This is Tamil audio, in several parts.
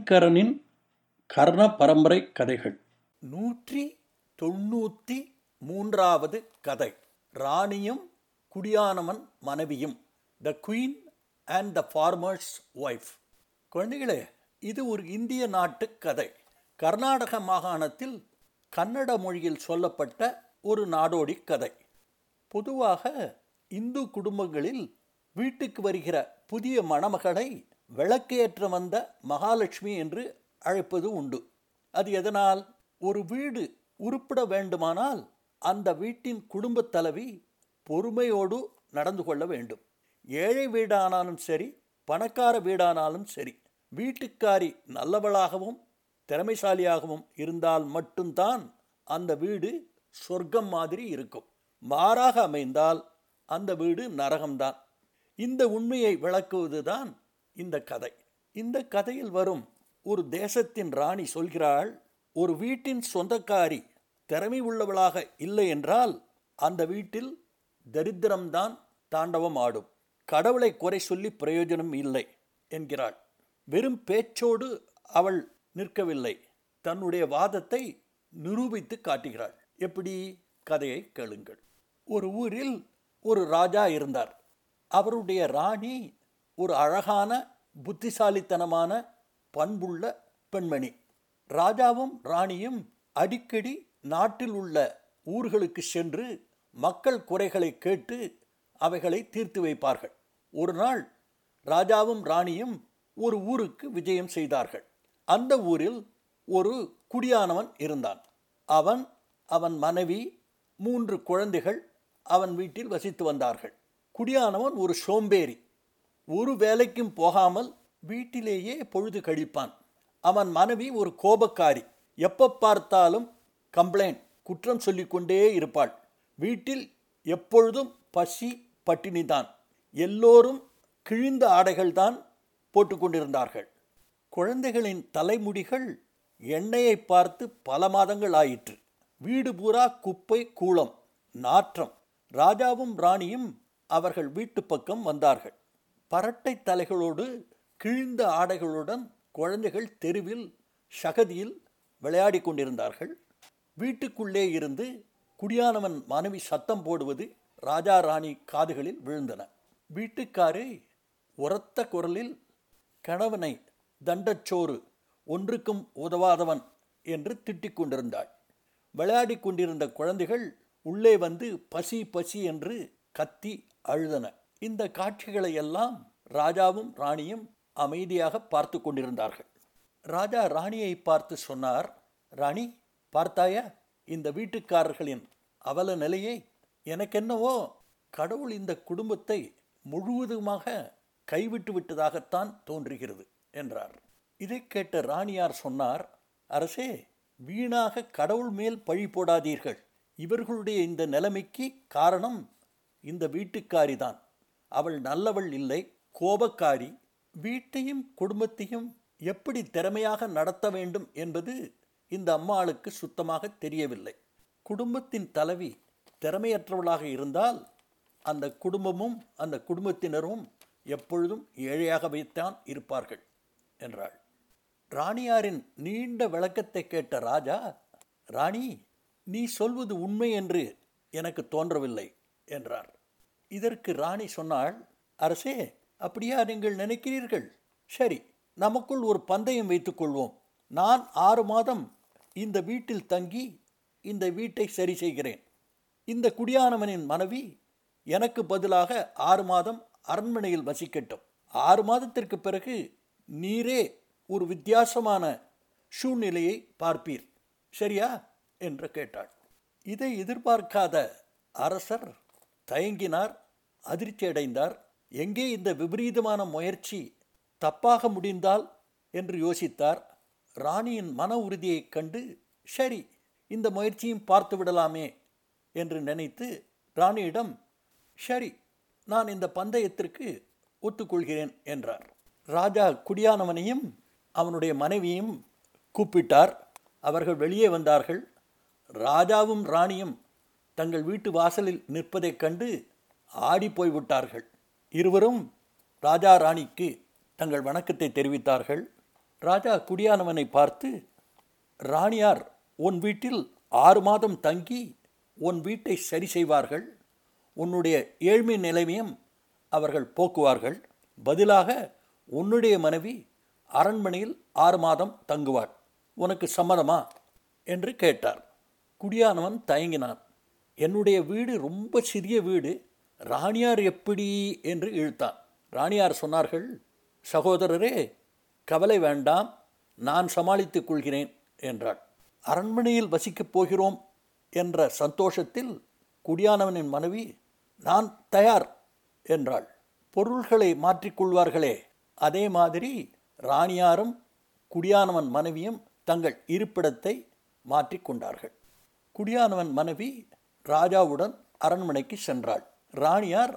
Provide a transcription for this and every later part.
சங்கரனின் கர்ண பரம்பரை கதைகள். 193வது கதை. ராணியும் குடியானவன் மனைவியும். The queen and the farmer's wife. குழந்தைகளே, இது ஒரு இந்திய நாட்டு கதை. கர்நாடக மாகாணத்தில் கன்னட மொழியில் சொல்லப்பட்ட ஒரு நாடோடி கதை. பொதுவாக இந்து குடும்பங்களில் வீட்டுக்கு வருகிற புதிய மணமகளை விளக்கேற்ற வந்த மகாலட்சுமி என்று அழைப்பது உண்டு. அது எதனால்? ஒரு வீடு உருப்பிட வேண்டுமானால் அந்த வீட்டின் குடும்பத் தலைவி பொறுமையோடு நடந்து கொள்ள வேண்டும். ஏழை வீடானாலும் சரி, பணக்கார வீடானாலும் சரி, வீட்டுக்காரி நல்லவளாகவும் திறமைசாலியாகவும் இருந்தால் மட்டும்தான் அந்த வீடு சொர்க்கம் மாதிரி இருக்கும். மாறாக அமைந்தால் அந்த வீடு நரகம்தான். இந்த உண்மையை விளக்குவதுதான் இந்த கதை. இந்த கதையில் வரும் ஒரு தேசத்தின் ராணி சொல்கிறாள், ஒரு வீட்டின் சொந்தக்காரி திறமை உள்ளவளாக இல்லை என்றால் அந்த வீட்டில் தரித்திரம்தான் தாண்டவம் ஆடும். கடவுளை குறை சொல்லி பிரயோஜனம் இல்லை என்கிறாள். வெறும் பேச்சோடு அவள் நிற்கவில்லை, தன்னுடைய வாதத்தை நிரூபித்து காட்டுகிறாள். எப்படி? கதையை கேளுங்கள். ஒரு ஊரில் ஒரு ராஜா இருந்தார். அவருடைய ராணி ஒரு அழகான, புத்திசாலித்தனமான, பண்புள்ள பெண்மணி. ராஜாவும் ராணியும் அடிக்கடி நாட்டில் உள்ள ஊர்களுக்கு சென்று மக்கள் குறைகளை கேட்டு அவைகளை தீர்த்து வைப்பார்கள். ஒரு நாள் ராஜாவும் ராணியும் ஒரு ஊருக்கு விஜயம் செய்தார்கள். அந்த ஊரில் ஒரு குடியானவன் இருந்தான். அவன் மனைவி, 3 குழந்தைகள் அவன் வீட்டில் வசித்து வந்தார்கள். குடியானவன் ஒரு சோம்பேறி. ஒரு வேலைக்கும் போகாமல் வீட்டிலேயே பொழுது கழிப்பான். அவன் மனைவி ஒரு கோபக்காரி. எப்போ பார்த்தாலும் கம்ப்ளைண்ட், குற்றம் சொல்லிக்கொண்டே இருப்பாள். வீட்டில் எப்பொழுதும் பசி பட்டினிதான். எல்லோரும் கிழிந்த ஆடைகள்தான் போட்டுக்கொண்டிருந்தார்கள். குழந்தைகளின் தலைமுடிகள் எண்ணெயை பார்த்து பல மாதங்கள் ஆயிற்று. வீடு பூரா குப்பை, கூளம், நாற்றம். ராஜாவும் ராணியும் அவர்கள் வீட்டு பக்கம் வந்தார்கள். பரட்டை தலைகளோடு கிழிந்த ஆடைகளுடன் குழந்தைகள் தெருவில் சகதியில் விளையாடி கொண்டிருந்தார்கள். வீட்டுக்குள்ளே இருந்து குடியானவன் மனைவி சத்தம் போடுவது ராஜா ராணி காதுகளில் விழுந்தன. வீட்டுக்காரே உரத்த குரலில் கணவனை தண்டச்சோறு, ஒன்றுக்கும் உதவாதவன் என்று திட்டிக் கொண்டிருந்தாள். விளையாடி கொண்டிருந்த குழந்தைகள் உள்ளே வந்து பசி பசி என்று கத்தி அழுதன. இந்த காட்சிகளை எல்லாம் ராஜாவும் ராணியும் அமைதியாக பார்த்து கொண்டிருந்தார்கள். ராஜா ராணியை பார்த்து சொன்னார், ராணி, பார்த்தாயா இந்த வீட்டுக்காரர்களின் அவல நிலையை? எனக்கென்னவோ கடவுள் இந்த குடும்பத்தை முழுவதுமாக கைவிட்டு விட்டதாகத்தான் தோன்றுகிறது என்றார். இதை கேட்ட ராணியார் சொன்னார், அரசே, வீணாக கடவுள் மேல் பழி போடாதீர்கள். இவர்களுடைய இந்த நிலைமைக்கு காரணம் இந்த வீட்டுக்காரிதான். அவள் நல்லவள் இல்லை, கோபக்காரி. வீட்டையும் குடும்பத்தையும் எப்படி திறமையாக நடத்த வேண்டும் என்பது இந்த அம்மாளுக்கு சுத்தமாக தெரியவில்லை. குடும்பத்தின் தலைவி திறமையற்றவளாக இருந்தால் அந்த குடும்பமும் அந்த குடும்பத்தினரும் எப்பொழுதும் ஏழையாகவேத்தான் இருப்பார்கள் என்றாள். ராணியாரின் நீண்ட விளக்கத்தை கேட்ட ராஜா, ராணி, நீ சொல்வது உண்மை என்று எனக்கு தோன்றவில்லை என்றார். இதற்கு ராணி சொன்னாள், அரசே, அப்படியா நீங்கள் நினைக்கிறீர்கள்? சரி, நமக்குள் ஒரு பந்தயம் வைத்துக் கொள்வோம். நான் 6 மாதம் இந்த வீட்டில் தங்கி இந்த வீட்டை சரி செய்கிறேன். இந்த குடியானவனின் மனைவி எனக்கு பதிலாக 6 மாதம் அரண்மனையில் வசிக்கட்டும். 6 மாதத்திற்கு பிறகு நீரே ஒரு வித்தியாசமான சூழ்நிலையை பார்ப்பீர், சரியா என்று கேட்டாள். இதை எதிர்பார்க்காத அரசர் தயங்கினார், அதிர்ச்சி அடைந்தார். எங்கே இந்த விபரீதமான முயற்சி தப்பாக முடிந்தால் என்று யோசித்தார். ராணியின் மன உறுதியை கண்டு, சரி, இந்த முயற்சியும் பார்த்து விடலாமே என்று நினைத்து ராணியிடம், சரி, நான் இந்த பந்தயத்திற்கு ஒத்துக்கொள்கிறேன் என்றார். ராஜா குடியானவனையும் அவனுடைய மனைவியும் கூப்பிட்டார். அவர்கள் வெளியே வந்தார்கள். ராஜாவும் ராணியும் தங்கள் வீட்டு வாசலில் நிற்பதைக் கண்டு ஆடி போய்விட்டார்கள். இருவரும் ராஜா ராணிக்கு தங்கள் வணக்கத்தை தெரிவித்தார்கள். ராஜா குடியானவனை பார்த்து, ராணியார் உன் வீட்டில் 6 மாதம் தங்கி உன் வீட்டை சரி செய்வார்கள். உன்னுடைய ஏழ்மை நிலைமையும் அவர்கள் போக்குவார்கள். பதிலாக உன்னுடைய மனைவி அரண்மனையில் 6 மாதம் தங்குவாள். உனக்கு சம்மதமா என்று கேட்டார். குடியானவன் தயங்கினான். என்னுடைய வீடு ரொம்ப சிறிய வீடு, ராணியார் எப்படி என்று இழுத்தான். ராணியார் சொன்னார்கள், சகோதரரே, கவலை வேண்டாம், நான் சமாளித்துக் கொள்கிறேன் என்றாள். அரண்மனையில் வசிக்கப் போகிறோம் என்ற சந்தோஷத்தில் குடியானவனின் மனைவி, நான் தயார் என்றாள். பொருள்களை மாற்றிக்கொள்வார்களே, அதே மாதிரி ராணியாரும் குடியானவன் மனைவியும் தங்கள் இருப்பிடத்தை மாற்றிக்கொண்டார்கள். குடியானவன் மனைவி ராஜாவுடன் அரண்மனைக்கு சென்றாள். ராணியார்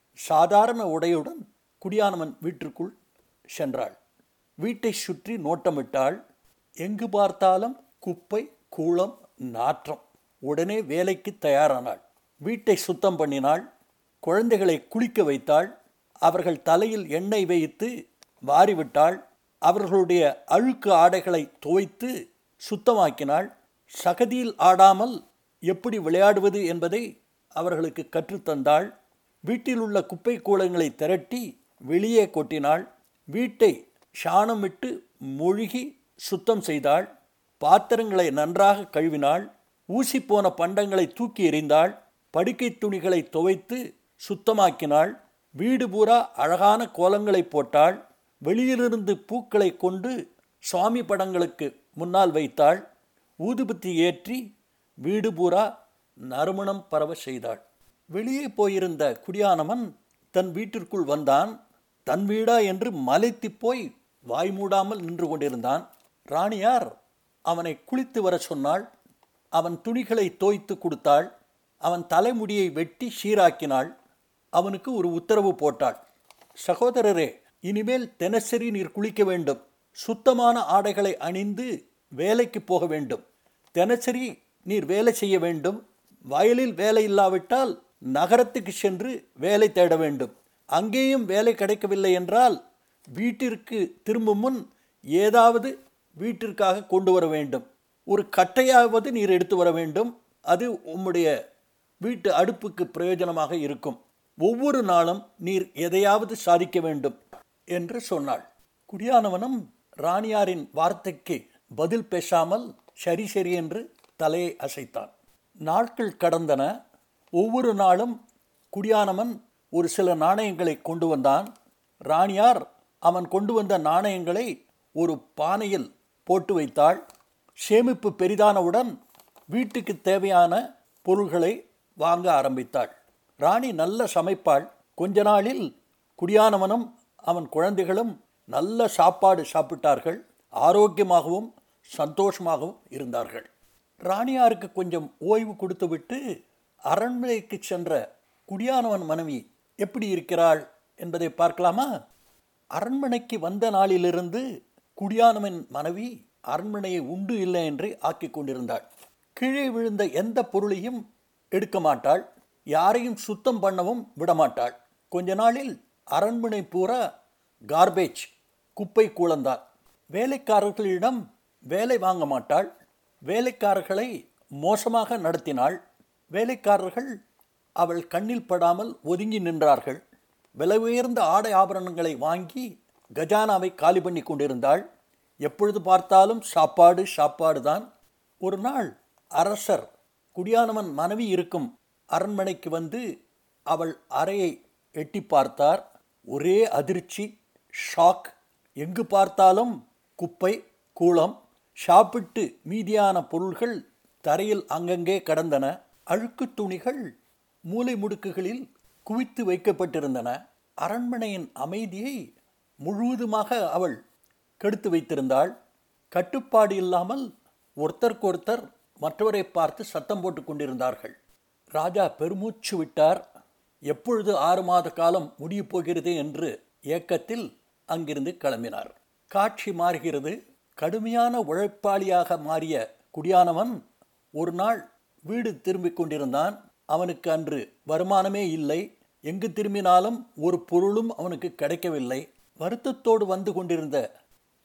சாதாரண உடையுடன் குடியானவன் வீட்டிற்குள் சென்றாள். வீட்டை சுற்றி நோட்டமிட்டாள். எங்கு பார்த்தாலும் குப்பை, கூளம், நாற்றம். உடனே வேலைக்கு தயாரானாள். வீட்டை சுத்தம் பண்ணினாள். குழந்தைகளை குளிக்க வைத்தாள். அவர்கள் தலையில் எண்ணெய் வைத்து வாரிவிட்டாள். அவர்களுடைய அழுக்கு ஆடைகளை துவைத்து சுத்தமாக்கினாள். சகதியில் ஆடாமல் எப்படி விளையாடுவது என்பதை அவர்களுக்கு கற்றுத்தந்தாள். வீட்டில் உள்ள குப்பை கூளங்களை திரட்டி வெளியே கொட்டினாள். வீட்டை சாணமிட்டு மொழுகி சுத்தம் செய்தாள். பாத்திரங்களை நன்றாக கழுவினாள். ஊசி போன பண்டங்களை தூக்கி எறிந்தாள். படுக்கை துணிகளை துவைத்து சுத்தமாக்கினாள். வீடு பூரா அழகான கோலங்களை போட்டாள். வெளியிலிருந்து பூக்களை கொண்டு சுவாமி படங்களுக்கு முன்னால் வைத்தாள். ஊதுபத்தி ஏற்றி வீடு பூரா நறுமணம் பரவ செய்தாள். வெளியே போயிருந்த குடியானவன் தன் வீட்டிற்குள் வந்தான். தன் வீடா என்று மலைத்து போய் வாய் மூடாமல் நின்று கொண்டிருந்தான். ராணியார் அவனை குளித்து வர சொன்னாள். அவன் துணிகளை தோய்த்து கொடுத்தாள். அவன் தலைமுடியை வெட்டி சீராக்கினாள். அவனுக்கு ஒரு உத்தரவு போட்டாள். சகோதரரே, இனிமேல் தினசரி நீர் குளிக்க வேண்டும். சுத்தமான ஆடைகளை அணிந்து வேலைக்கு போக வேண்டும். தினசரி நீர் வேலை செய்ய வேண்டும். வயலில் வேலை இல்லாவிட்டால் நகரத்துக்கு சென்று வேலை தேட வேண்டும். அங்கேயும் வேலை கிடைக்கவில்லை என்றால் வீட்டிற்கு திரும்பும் முன் ஏதாவது வீட்டிற்காக கொண்டு வர வேண்டும். ஒரு கட்டையாவது நீர் எடுத்து வர வேண்டும். அது உம்முடைய வீட்டு அடுப்புக்கு பிரயோஜனமாக இருக்கும். ஒவ்வொரு நாளும் நீர் எதையாவது சாதிக்க வேண்டும் என்று சொன்னாள். குடியானவனும் ராணியாரின் வார்த்தைக்கு பதில் பேசாமல் சரி சரி என்று தலையை அசைத்தான். நாட்கள் கடந்தன. ஒவ்வொரு நாளும் குடியானவன் ஒரு சில நாணயங்களை கொண்டு வந்தான். ராணியார் அவன் கொண்டு வந்த நாணயங்களை ஒரு பானையில் போட்டு வைத்தாள். சேமிப்பு பெரிதானவுடன் வீட்டுக்கு தேவையான பொருள்களை வாங்க ஆரம்பித்தாள். ராணி நல்ல சமைப்பாள். கொஞ்ச நாளில் குடியானவனும் அவன் குழந்தைகளும் நல்ல சாப்பாடு சாப்பிட்டார்கள். ஆரோக்கியமாகவும் சந்தோஷமாகவும் இருந்தார்கள். ராணியாருக்கு கொஞ்சம் ஓய்வு கொடுத்துவிட்டு அரண்மனைக்கு சென்ற குடியானவன் மனைவி எப்படி இருக்கிறாள் என்பதை பார்க்கலாமா? அரண்மனைக்கு வந்த நாளிலிருந்து குடியானவன் மனைவி அரண்மனையை உண்டு இல்லை என்று ஆக்கி கொண்டிருந்தாள். கீழே விழுந்த எந்த பொருளையும் எடுக்க மாட்டாள். யாரையும் சுத்தம் பண்ணவும் விடமாட்டாள். கொஞ்ச நாளில் அரண்மனை பூரா கார்பேஜ், குப்பை கூளந்தான். வேலைக்காரர்களிடம் வேலை வாங்க மாட்டாள். வேலைக்காரர்களை மோசமாக நடத்தினாள். வேலைக்காரர்கள் அவள் கண்ணில் படாமல் ஒதுங்கி நின்றார்கள். விலை உயர்ந்த ஆடை ஆபரணங்களை வாங்கி கஜானாவை காலி பண்ணி கொண்டிருந்தாள். எப்பொழுது பார்த்தாலும் சாப்பாடு சாப்பாடு தான். ஒரு நாள் அரசர் குடியானவன் மனைவி இருக்கும் அரண்மனைக்கு வந்து அவள் அறையை எட்டி பார்த்தார். ஒரே அதிர்ச்சி, ஷாக். எங்கு பார்த்தாலும் குப்பை, கூளம். சாப்பிட்டு மீதியான பொருள்கள் தரையில் அங்கங்கே கடந்தன. அழுக்கு துணிகள் மூலை முடுக்குகளில் குவித்து வைக்கப்பட்டிருந்தன. அரண்மனையின் அமைதியை முழுவதுமாக அவள் கெடுத்து வைத்திருந்தாள். கட்டுப்பாடு இல்லாமல் ஒருத்தருக்கொருத்தர் மற்றவரை பார்த்து சத்தம் போட்டு கொண்டிருந்தார்கள். ராஜா பெருமூச்சு விட்டார். எப்பொழுது 6 மாத காலம் முடியப் போகிறது என்று ஏக்கத்தில் அங்கிருந்து கிளம்பினார். காட்சி மாறுகிறது. கடுமையான உழைப்பாளியாக மாறிய குடியானவன் ஒரு நாள் வீடு திரும்பிக் கொண்டிருந்தான். அவனுக்கு அன்று வருமானமே இல்லை. எங்கு திரும்பினாலும் ஒரு பொருளும் அவனுக்கு கிடைக்கவில்லை. வருத்தத்தோடு வந்து கொண்டிருந்த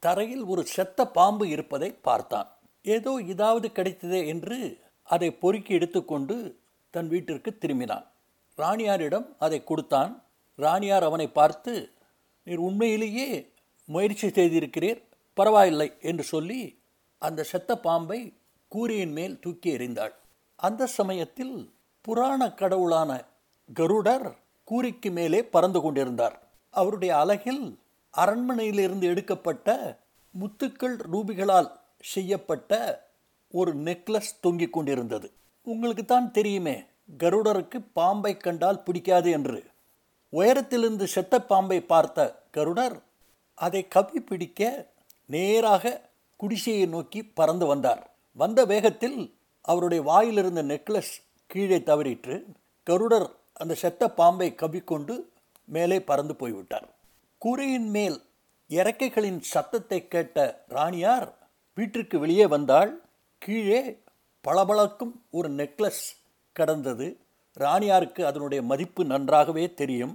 தரையில் ஒரு செத்த பாம்பு இருப்பதை பார்த்தான். ஏதோ இதாவது கிடைத்ததே என்று அதை பொறுக்கி எடுத்துக்கொண்டு தன் வீட்டிற்கு திரும்பினான். ராணியாரிடம் அதை கொடுத்தான். ராணியார் அவனை பார்த்து, நீர் உண்மையிலேயே முயற்சி செய்திருக்கிறீர், பரவாயில்லை என்று சொல்லி அந்த செத்த பாம்பை கூரையின் மேல் தூக்கி எறிந்தாள். அந்த சமயத்தில் புராண கடவுளான கருடர் கூரைக்கு மேலே பறந்து கொண்டிருந்தார். அவருடைய அலகில் அரண்மனையிலிருந்து எடுக்கப்பட்ட முத்துக்கள் ரூபிகளால் செய்யப்பட்ட ஒரு நெக்லஸ் தொங்கிக் கொண்டிருந்தது. உங்களுக்கு தான் தெரியுமே, கருடருக்கு பாம்பை கண்டால் பிடிக்காது என்று. உயரத்திலிருந்து செத்த பாம்பை பார்த்த கருடர் அதை கவ்வி பிடிக்க நேராக குடிசையை நோக்கி பறந்து வந்தார். வந்த வேகத்தில் அவருடைய வாயிலிருந்த நெக்லஸ் கீழே தவறிற்று. கருடர் அந்த செத்த பாம்பை கவ்விக்கொண்டு மேலே பறந்து போய்விட்டார். கூரையின் மேல் இறக்கைகளின் சத்தத்தை கேட்ட ராணியார் வீட்டிற்கு வெளியே வந்தாள். கீழே பளபளக்கும் ஒரு நெக்லஸ் கிடந்தது. ராணியாருக்கு அதனுடைய மதிப்பு நன்றாகவே தெரியும்.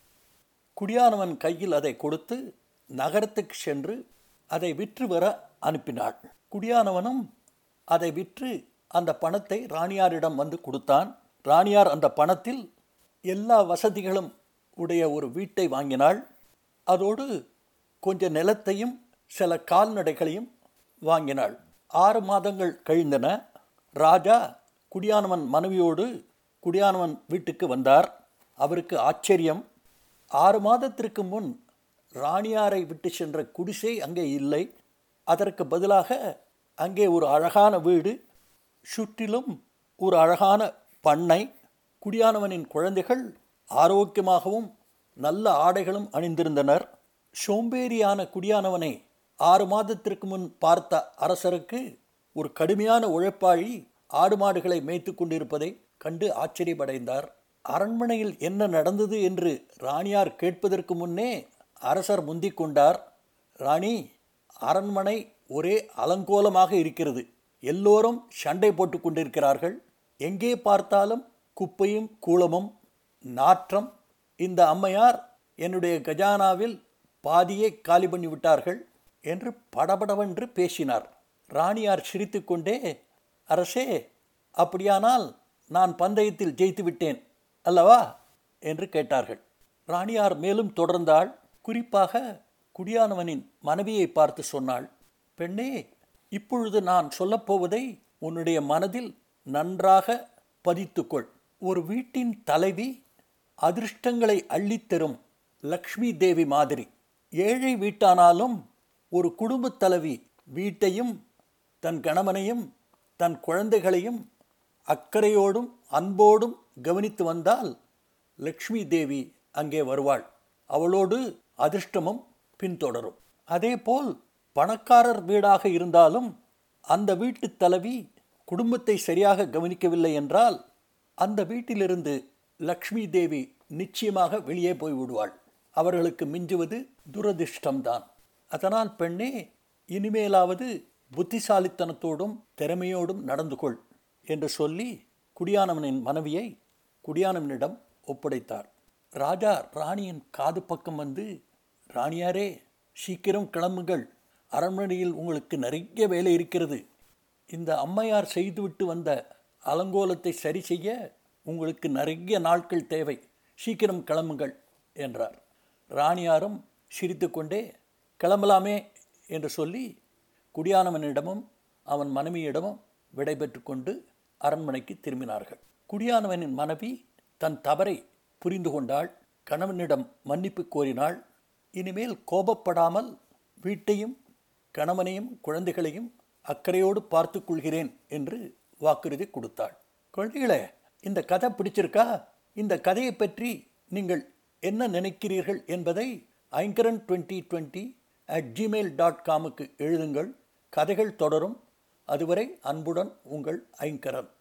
குடியானவன் கையில் அதை கொடுத்து நகரத்துக்கு சென்று அதை விற்று வர அனுப்பினாள். குடியானவனும் அதை விற்று அந்த பணத்தை ராணியாரிடம் வந்து கொடுத்தான். ராணியார் அந்த பணத்தில் எல்லா வசதிகளும் உடைய ஒரு வீட்டை வாங்கினாள். அதோடு கொஞ்ச நிலத்தையும் சில கால்நடைகளையும் வாங்கினாள். 6 மாதங்கள் கழிந்தன. ராஜா குடியானவன் மனைவியோடு குடியானவன் வீட்டுக்கு வந்தார். அவருக்கு ஆச்சரியம். 6 மாதத்திற்கு முன் ராணியாரை விட்டு சென்ற குடிசை அங்கே இல்லை. அதற்கு பதிலாக அங்கே ஒரு அழகான வீடு, சுற்றிலும் ஒரு அழகான பண்ணை. குடியானவனின் குழந்தைகள் ஆரோக்கியமாகவும் நல்ல ஆடைகளும் அணிந்திருந்தனர். சோம்பேறியான குடியானவனை 6 மாதத்திற்கு முன் பார்த்த அரசருக்கு ஒரு கடுமையான உழைப்பாளி ஆடு மாடுகளை மேய்த்து கொண்டிருப்பதை கண்டு ஆச்சரியப்படைந்தார். அரண்மனையில் என்ன நடந்தது என்று ராணியார் கேட்பதற்கு முன்னே அரசர் முந்திக் கொண்டார். ராணி, அரண்மனை ஒரே அலங்கோலமாக இருக்கிறது. எல்லோரும் சண்டை போட்டு கொண்டிருக்கிறார்கள். எங்கே பார்த்தாலும் குப்பையும் கூளமும், நாற்றம். இந்த அம்மையார் என்னுடைய கஜானாவில் பாதியை காலி பண்ணி விட்டார்கள் என்று படபடவென்று பேசினார். ராணியார் சிரித்து கொண்டே, அரசே, அப்படியானால் நான் பந்தயத்தில் ஜெயித்து விட்டேன் அல்லவா என்று கேட்டார்கள். ராணியார் மேலும் தொடர்ந்தாள். குறிப்பாக குடியானவனின் மனைவியை பார்த்து சொன்னாள், பெண்ணே, இப்பொழுது நான் சொல்லப்போவதை உன்னுடைய மனதில் நன்றாக பதித்துக்கொள். ஒரு வீட்டின் தலைவி அதிர்ஷ்டங்களை அள்ளித்தரும் லக்ஷ்மி தேவி மாதிரி. ஏழை வீட்டானாலும் ஒரு குடும்பத் தலைவி வீட்டையும் தன் கணவனையும் தன் குழந்தைகளையும் அக்கறையோடும் அன்போடும் கவனித்து வந்தால் லக்ஷ்மி தேவி அங்கே வருவாள். அவளோடு அதிர்ஷ்டமும் பின்தொடரும். அதேபோல் பணக்காரர் வீடாக இருந்தாலும் அந்த வீட்டு தலைவி குடும்பத்தை சரியாக கவனிக்கவில்லை என்றால் அந்த வீட்டிலிருந்து லக்ஷ்மி தேவி நிச்சயமாக வெளியே போய்விடுவாள். அவர்களுக்கு மிஞ்சுவது துரதிர்ஷ்டம்தான். அதனால் பெண்ணே, இனிமேலாவது புத்திசாலித்தனத்தோடும் திறமையோடும் நடந்து கொள் என்று சொல்லி குடியானவனின் மனைவியை குடியானவனிடம் ஒப்படைத்தார். ராஜா ராணியின் காது பக்கம் வந்து, ராணியாரே, சீக்கிரம் கிளம்புங்கள், அரண்மனையில் உங்களுக்கு நிறைய வேலை இருக்கிறது. இந்த அம்மையார் செய்துவிட்டு வந்த அலங்கோலத்தை சரி செய்ய உங்களுக்கு நிறைய நாட்கள் தேவை, சீக்கிரம் கிளம்புங்கள் என்றார். ராணியாரும் சிரித்துக்கொண்டே கிளம்பலாமே என்று சொல்லி குடியானவனிடமும் அவன் மனைவியிடமும் விடைபெற்று கொண்டு அரண்மனைக்கு திரும்பினார்கள். குடியானவனின் மனைவி தன் தவறை புரிந்து கொண்டாள். கணவனிடம் மன்னிப்பு கோரினாள். இனிமேல் கோபப்படாமல் வீட்டையும் கணவனையும் குழந்தைகளையும் அக்கறையோடு பார்த்து கொள்கிறேன் என்று வாக்குறுதி கொடுத்தாள். குழந்தைகளே, இந்த கதை பிடிச்சிருக்கா? இந்த கதையை பற்றி நீங்கள் என்ன நினைக்கிறீர்கள் என்பதை ainkaran2020@gmail.com எழுதுங்கள். கதைகள் தொடரும். அதுவரை அன்புடன் உங்கள் ஐங்கரன்.